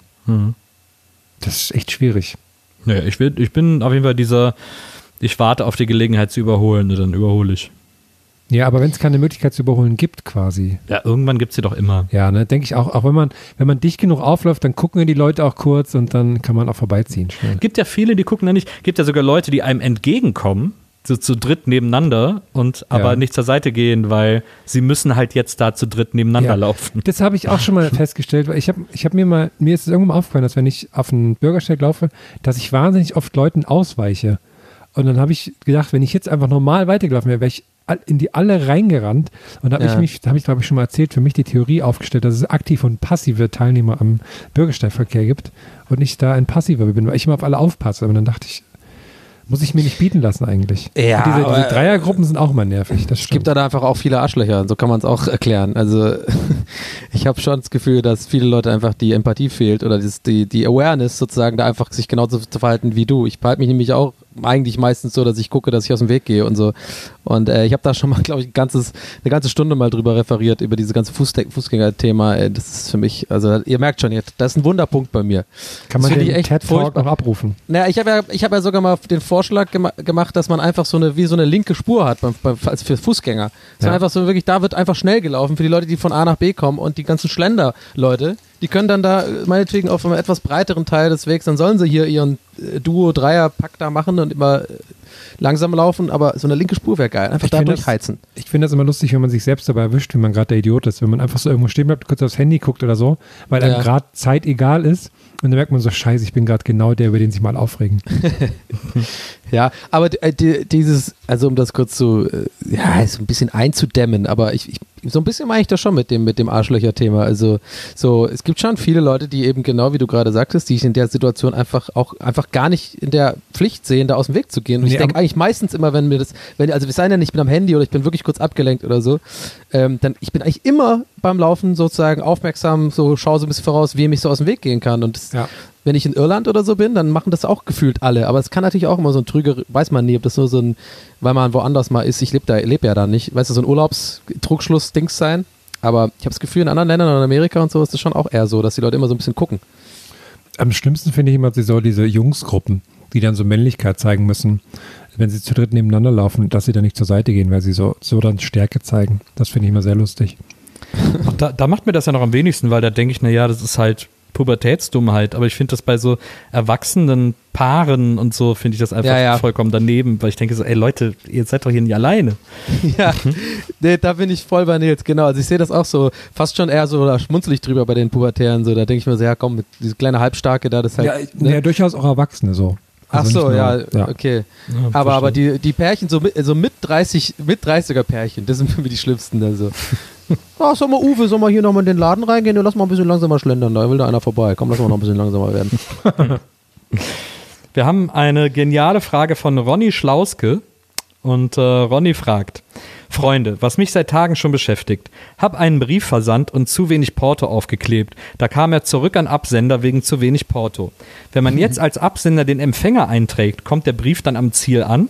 Das ist echt schwierig. Naja, ich bin auf jeden Fall ich warte auf die Gelegenheit zu überholen, dann überhole ich. Ja, aber wenn es keine Möglichkeit zu überholen gibt quasi. Ja, irgendwann gibt es sie doch immer. Ja, ne, denke ich auch wenn man dicht genug aufläuft, dann gucken die Leute auch kurz und dann kann man auch vorbeiziehen schnell. Gibt ja viele, die gucken da nicht. Gibt ja sogar Leute, die einem entgegenkommen, so zu dritt nebeneinander und aber nicht zur Seite gehen, weil sie müssen halt jetzt da zu dritt nebeneinander laufen. Das habe ich auch schon mal festgestellt, weil ich hab mir ist es irgendwann mal aufgefallen, dass wenn ich auf einen Bürgersteig laufe, dass ich wahnsinnig oft Leuten ausweiche. Und dann habe ich gedacht, wenn ich jetzt einfach normal weitergelaufen wäre, wäre ich in die alle reingerannt und habe ich glaube ich schon mal erzählt, für mich die Theorie aufgestellt, dass es aktive und passive Teilnehmer am Bürgersteigverkehr gibt und ich da ein passiver bin, weil ich immer auf alle aufpasse. Und dann dachte ich, muss ich mir nicht bieten lassen eigentlich. Ja, und diese Dreiergruppen sind auch immer nervig. Das es gibt da einfach auch viele Arschlöcher, so kann man es auch erklären. Also ich habe schon das Gefühl, dass viele Leute einfach die Empathie fehlt oder die Awareness sozusagen, da einfach sich genauso zu verhalten wie du. Ich verhalte mich nämlich auch eigentlich meistens so, dass ich gucke, dass ich aus dem Weg gehe und so. Und ich habe da schon mal, glaube ich, eine ganze Stunde mal drüber referiert, über dieses ganze Fußgänger-Thema. Das ist für mich, also ihr merkt schon jetzt, das ist ein Wunderpunkt bei mir. Kann man den echt TED-Talk noch abrufen? Naja, ich hab ja sogar mal den Vorschlag gemacht, dass man einfach wie so eine linke Spur hat als für Fußgänger. So einfach so wirklich, da wird einfach schnell gelaufen für die Leute, die von A nach B kommen und die ganzen Schlender-Leute, die können dann da meinetwegen auf einem etwas breiteren Teil des Wegs, dann sollen sie hier ihren Duo-Dreier-Pack da machen und immer langsam laufen, aber so eine linke Spur wäre geil. Einfach da durchheizen. Ich finde das immer lustig, wenn man sich selbst dabei erwischt, wie man gerade der Idiot ist. Wenn man einfach so irgendwo stehen bleibt, kurz aufs Handy guckt oder so, weil einem gerade Zeit egal ist und dann merkt man so, scheiße, ich bin gerade genau der, über den sich mal aufregen. Ja, aber dieses, also um das kurz so ein bisschen einzudämmen, aber ich so ein bisschen meine ich das schon mit dem Arschlöcher-Thema. Also so, es gibt schon viele Leute, die eben genau wie du gerade sagtest, die sich in der Situation einfach gar nicht in der Pflicht sehen, da aus dem Weg zu gehen. Und ich denke eigentlich meistens immer, also wir seien ja nicht, ich bin am Handy oder ich bin wirklich kurz abgelenkt oder so, dann ich bin eigentlich immer beim Laufen sozusagen aufmerksam, so schaue so ein bisschen voraus, wie ich so aus dem Weg gehen kann. Und das, wenn ich in Irland oder so bin, dann machen das auch gefühlt alle. Aber es kann natürlich auch immer so ein Trüger, weiß man nie, ob das nur so ein, weil man woanders mal ist, ich lebe ja da nicht, weißt du, so ein Urlaubstrugschluss-Dings sein. Aber ich habe das Gefühl, in anderen Ländern und in Amerika und so ist das schon auch eher so, dass die Leute immer so ein bisschen gucken. Am schlimmsten finde ich immer diese Jungsgruppen, die dann so Männlichkeit zeigen müssen, wenn sie zu dritt nebeneinander laufen, dass sie dann nicht zur Seite gehen, weil sie so dann Stärke zeigen. Das finde ich immer sehr lustig. Da macht mir das ja noch am wenigsten, weil da denke ich, naja, das ist halt Pubertätsdummheit, aber ich finde das bei so erwachsenen Paaren und so, finde ich das einfach vollkommen daneben, weil ich denke so, ey Leute, ihr seid doch hier nicht alleine. Ja, nee, da bin ich voll bei Nils, genau. Also ich sehe das auch so, fast schon eher so, da schmunzel ich drüber bei den Pubertären, so, da denke ich mir so, ja komm, diese kleine Halbstarke da, das halt. Ja, durchaus auch Erwachsene so. Also okay. Ja, aber die Pärchen, so mit 30er Pärchen, das sind für mich die schlimmsten. Also. Sag mal, Uwe, soll mal hier nochmal in den Laden reingehen? Lass mal ein bisschen langsamer schlendern, da will da einer vorbei. Komm, lass mal noch ein bisschen langsamer werden. Wir haben eine geniale Frage von Ronny Schlauske und Ronny fragt: Freunde, was mich seit Tagen schon beschäftigt. Hab einen Brief versandt und zu wenig Porto aufgeklebt. Da kam er zurück an Absender wegen zu wenig Porto. Wenn man jetzt als Absender den Empfänger einträgt, kommt der Brief dann am Ziel an?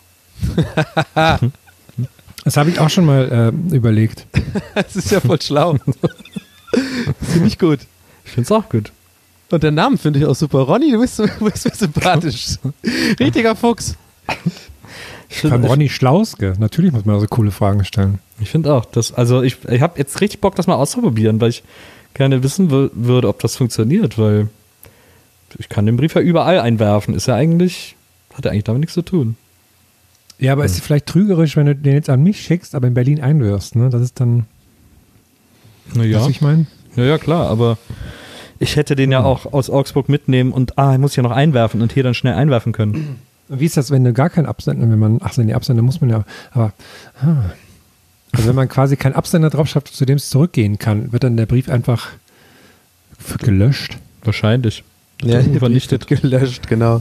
Das habe ich auch schon mal überlegt. Das ist ja voll schlau. Ziemlich gut. Ich finde es auch gut. Und der Name finde ich auch super. Ronny, du bist sympathisch. Richtiger Fuchs. Beim Ronny Schlauske. Natürlich muss man so coole Fragen stellen. Ich finde auch. Ich habe jetzt richtig Bock, das mal auszuprobieren, weil ich gerne wissen würde, ob das funktioniert, weil ich kann den Brief ja überall einwerfen. Hat ja eigentlich damit nichts zu tun. Ja, aber ist vielleicht trügerisch, wenn du den jetzt an mich schickst, aber in Berlin einwirfst, ne? Das ist dann. Naja. Was ich meine? Ja, klar, aber ich hätte den ja auch aus Augsburg mitnehmen und ich muss ja noch einwerfen und hier dann schnell einwerfen können. Wie ist das, wenn du gar keinen Absender, die Absender muss man ja, aber, also wenn man quasi keinen Absender drauf schreibt, zu dem es zurückgehen kann, wird dann der Brief einfach gelöscht? Wahrscheinlich. Ja, vernichtet, gelöscht, genau.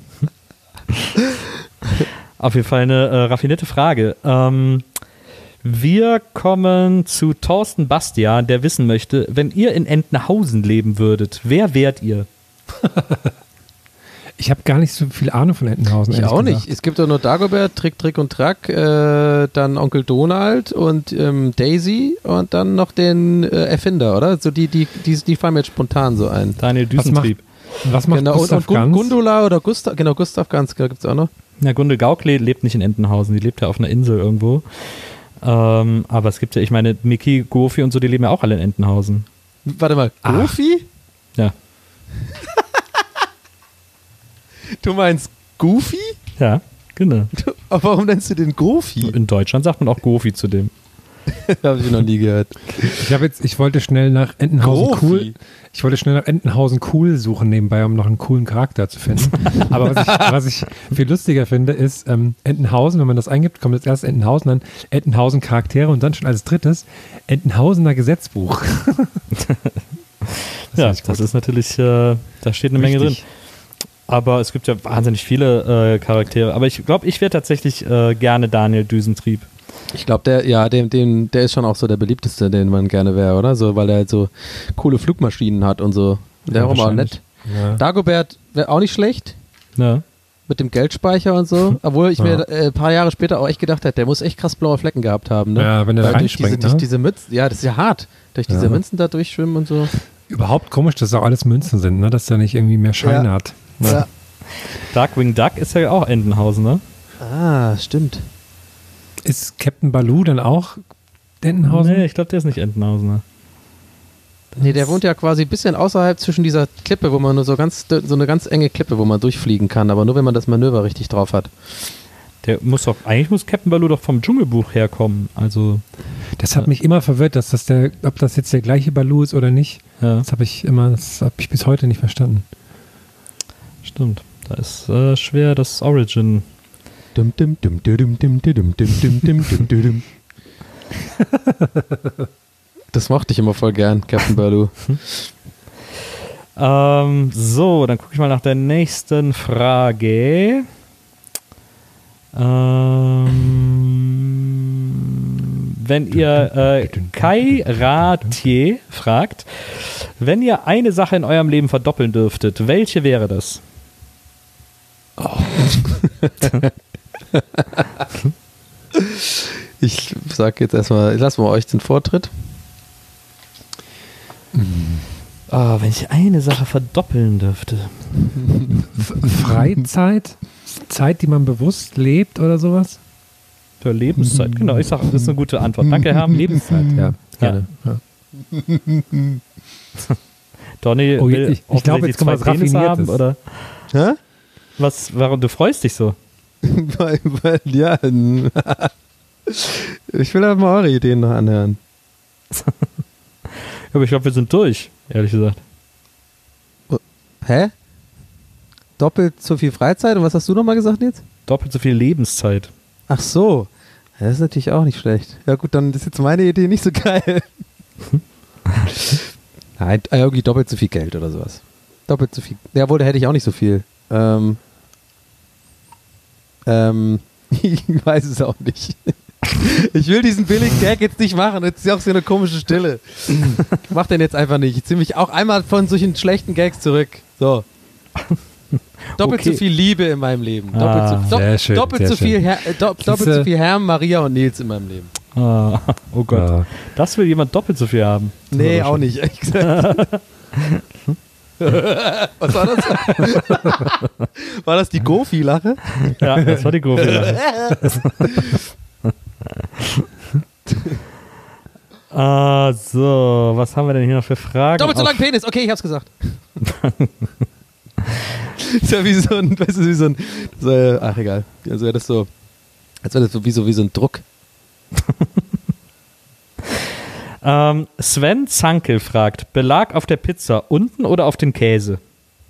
Auf jeden Fall eine raffinierte Frage. Wir kommen zu Thorsten Bastian, der wissen möchte, wenn ihr in Entenhausen leben würdet, wer wärt ihr? Ich habe gar nicht so viel Ahnung von Entenhausen. Ich auch nicht. Es gibt doch nur Dagobert, Trick und Track, dann Onkel Donald und Daisy und dann noch den Erfinder, oder? So die fallen mir jetzt spontan so ein. Daniel Düsentrieb. Was macht Gustav Ganz? Gundula oder Gustav Ganz, gibt es auch noch. Ja, Gunde Gaukle lebt nicht in Entenhausen, die lebt ja auf einer Insel irgendwo. Aber es gibt ja, ich meine, Mickey, Goofy und so, die leben ja auch alle in Entenhausen. Warte mal, Goofy? Ja. Du meinst Goofy? Ja, genau. Aber warum nennst du den Goofy? In Deutschland sagt man auch Goofy zu dem. Habe ich noch nie gehört. Ich wollte schnell nach Entenhausen cool suchen nebenbei, um noch einen coolen Charakter zu finden. Aber was ich viel lustiger finde, ist Entenhausen, wenn man das eingibt, kommt jetzt erst Entenhausen, dann Entenhausen Charaktere und dann schon als drittes Entenhausener Gesetzbuch. Das ist natürlich, da steht eine Menge drin. Aber es gibt ja wahnsinnig viele Charaktere. Aber ich glaube, ich wäre tatsächlich gerne Daniel Düsentrieb. Ich glaube, der ist schon auch so der beliebteste, den man gerne wäre, oder? So, weil er halt so coole Flugmaschinen hat und so. Der ist auch mal nett. Ja. Dagobert wäre auch nicht schlecht. Ja. Mit dem Geldspeicher und so. Obwohl ich mir ein paar Jahre später auch echt gedacht hätte, der muss echt krass blaue Flecken gehabt haben. Ne? Ja, wenn der da reinspringt. Durch diese Münzen, ja, das ist ja hart. Durch diese Münzen da durchschwimmen und so. Überhaupt komisch, dass auch alles Münzen sind, ne? Dass der nicht irgendwie mehr Scheine hat. Ne? Ja. Darkwing Duck ist ja auch Entenhausen, ne? Ah, stimmt. Ist Captain Baloo dann auch Entenhausen? Nee, ich glaube, der ist nicht Entenhausen. Nee, der wohnt ja quasi ein bisschen außerhalb zwischen dieser Klippe, wo man nur so eine ganz enge Klippe, wo man durchfliegen kann, aber nur wenn man das Manöver richtig drauf hat. Eigentlich muss Captain Baloo doch vom Dschungelbuch herkommen. Also das hat mich immer verwirrt, ob das jetzt der gleiche Baloo ist oder nicht. Ja. Das habe ich bis heute nicht verstanden. Stimmt. Da ist schwer das Origin. Das mochte ich immer voll gern, Captain Baloo. So, dann gucke ich mal nach der nächsten Frage. Wenn ihr Kai Ratier fragt, wenn ihr eine Sache in eurem Leben verdoppeln dürftet, welche wäre das? Ich sag jetzt erstmal, lassen wir euch den Vortritt. Wenn ich eine Sache verdoppeln dürfte. Freizeit? Zeit, die man bewusst lebt oder sowas? Für Lebenszeit, genau. Ich sage, das ist eine gute Antwort. Danke, Herr. Lebenszeit, ja. Gerne. Ja. Donny, Oh, will ich glaube, jetzt kommt was Raffiniertes. oder? Hä? Warum du freust dich so? weil, ja. Ich will halt mal eure Ideen noch anhören. Aber ich glaube, wir sind durch, ehrlich gesagt. Hä? Doppelt so viel Freizeit? Und was hast du nochmal gesagt jetzt? Doppelt so viel Lebenszeit. Ach so. Ja, das ist natürlich auch nicht schlecht. Ja gut, dann ist jetzt meine Idee nicht so geil. Nein, irgendwie doppelt so viel Geld oder sowas. Doppelt so viel. Jawohl, da hätte ich auch nicht so viel. Ich weiß es auch nicht. Ich will diesen billigen Gag jetzt nicht machen. Jetzt ist ja auch so eine komische Stille. Ich mach den jetzt einfach nicht. Ich ziehe mich auch einmal von solchen schlechten Gags zurück. So. Doppelt so viel Liebe in meinem Leben. Doppelt so viel Herrn, Maria und Nils in meinem Leben. Oh Gott. Ja. Das will jemand doppelt so viel haben. Nee, auch nicht, ehrlich gesagt. Was war das? War das die Gofi-Lache? Ja, das war die Gofi-Lache. So, was haben wir denn hier noch für Fragen? Doppelt so lang Penis, okay, ich hab's gesagt. Ist ja wie so ein, weißt du, wie so ein, so, ach egal. Also wäre das so, als wäre das so wie so ein Druck. Sven Zankel fragt, Belag auf der Pizza unten oder auf dem Käse?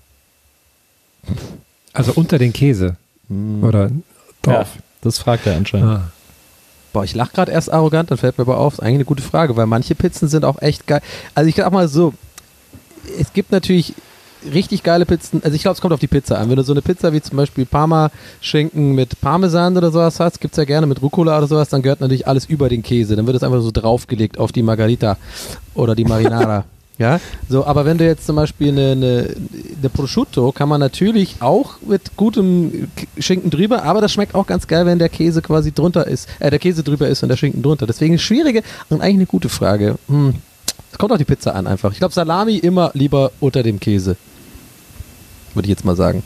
Also unter den Käse. Oder drauf. Ja, das fragt er anscheinend. Ah. Boah, ich lach gerade erst arrogant, dann fällt mir aber auf, ist eigentlich eine gute Frage, weil manche Pizzen sind auch echt geil. Also ich sag mal so, es gibt natürlich richtig geile Pizzen, also ich glaube, es kommt auf die Pizza an. Wenn du so eine Pizza wie zum Beispiel Parma-Schinken mit Parmesan oder sowas hast, gibt es ja gerne mit Rucola oder sowas, dann gehört natürlich alles über den Käse. Dann wird es einfach so draufgelegt auf die Margarita oder die Marinara. Ja, so, aber wenn du jetzt zum Beispiel eine Prosciutto, kann man natürlich auch mit gutem Schinken drüber, aber das schmeckt auch ganz geil, wenn der Käse quasi drunter ist, der Käse drüber ist und der Schinken drunter. Deswegen eine schwierige und eigentlich eine gute Frage. Es kommt auf die Pizza an einfach. Ich glaube, Salami immer lieber unter dem Käse. Würde ich jetzt mal sagen.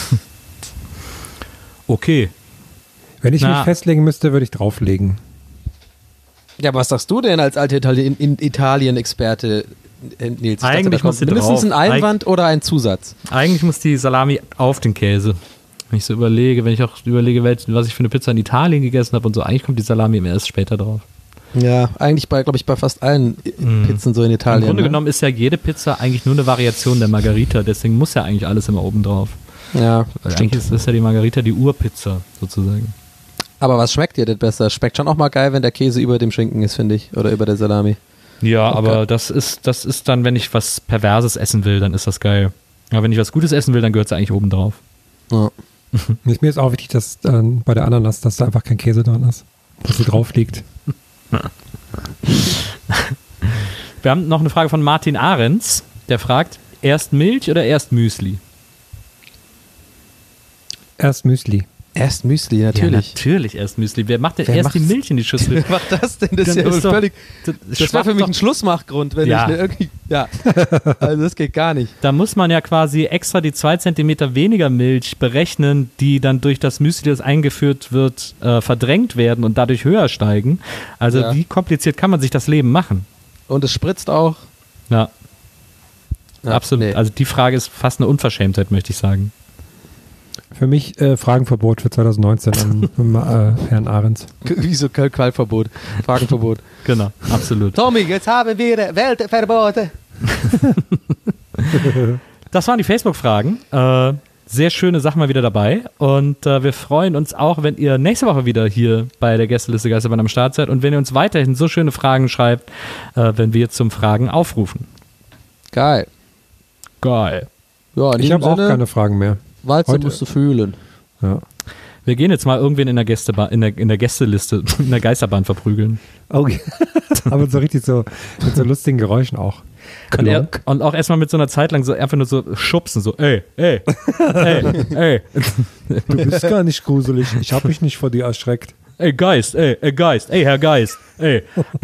Okay. Wenn ich mich festlegen müsste, würde ich drauflegen. Ja, was sagst du denn als alter Italien-Experte, Nils? Eigentlich muss die mindestens drauf. ein Einwand oder ein Zusatz? Eigentlich muss die Salami auf den Käse. Wenn ich so überlege, was ich für eine Pizza in Italien gegessen habe und so, eigentlich kommt die Salami erst später drauf. Ja, eigentlich glaube ich, bei fast allen Pizzen so in Italien. Im Grunde genommen ist ja jede Pizza eigentlich nur eine Variation der Margarita, deswegen muss ja eigentlich alles immer oben drauf. Ja, Weil eigentlich ist ja die Margarita die Urpizza sozusagen. aber was schmeckt dir denn besser? Schmeckt schon auch mal geil, wenn der Käse über dem Schinken ist, finde ich, oder über der Salami. Ja, Okay. aber das ist dann, wenn ich was Perverses essen will, dann ist das geil. Aber wenn ich was Gutes essen will, dann gehört es eigentlich oben drauf. Ja. Mir ist auch wichtig, dass bei der Ananas, dass da einfach kein Käse dran ist. Dass sie drauf liegt. Wir haben noch eine Frage von Martin Ahrens, der fragt, erst Milch oder erst Müsli? Erst Müsli. Erst Müsli, natürlich. Ja, natürlich erst Müsli. Wer macht denn Wer erst die macht's? Milch in die Schüssel? Wer macht das denn? Das Dann ist ja ist doch- völlig. Das Das wäre für mich ein doch- Schlussmachgrund, wenn Ja. ich irgendwie. Ja. Also das geht gar nicht. Da muss man ja quasi extra die 2 Zentimeter weniger Milch berechnen, die dann durch das Müsli, das eingeführt wird, verdrängt werden und dadurch höher steigen. Also Ja. wie kompliziert kann man sich das Leben machen? Und es spritzt auch. Ja, Ja, absolut. nee. Also die Frage ist fast eine Unverschämtheit, möchte ich sagen. Für mich Fragenverbot für 2019 an Herrn Ahrens. Wieso Qualverbot? Fragenverbot. Genau, absolut. Tommy, jetzt haben wir Weltverbote. Das waren die Facebook-Fragen. sehr schöne Sachen mal wieder dabei. Und wir freuen uns auch, wenn ihr nächste Woche wieder hier bei der Gästeliste Geisterbahn am Start seid und wenn ihr uns weiterhin so schöne Fragen schreibt, wenn wir zum Fragen aufrufen. Geil. Geil. Ja, in Ich diesem habe auch Sinne, keine Fragen mehr. Walze Heute- musst du fühlen. Ja. Wir gehen jetzt mal irgendwen in der Gästebahn, in der Gästeliste, in der Geisterbahn verprügeln. Okay. Aber so richtig so mit so lustigen Geräuschen auch. Und auch erstmal mit so einer Zeit lang so einfach nur so schubsen, so, ey. Du bist gar nicht gruselig. Ich habe mich nicht vor dir erschreckt. Ey, Geist, ey, Herr Geist, ey.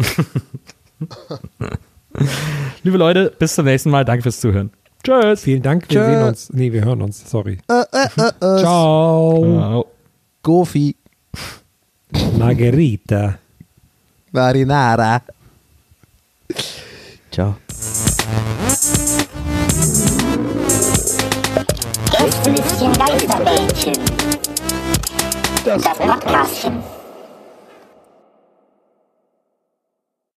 Liebe Leute, bis zum nächsten Mal. Danke fürs Zuhören. Tschüss. Vielen Dank. Wir Tschö. sehen uns. Nee, wir hören uns. Sorry. Ciao. Ciao. Gofi. Margherita. Marinara. Ciao. Gästelistchen Geisterbällchen. Das Podcastchen.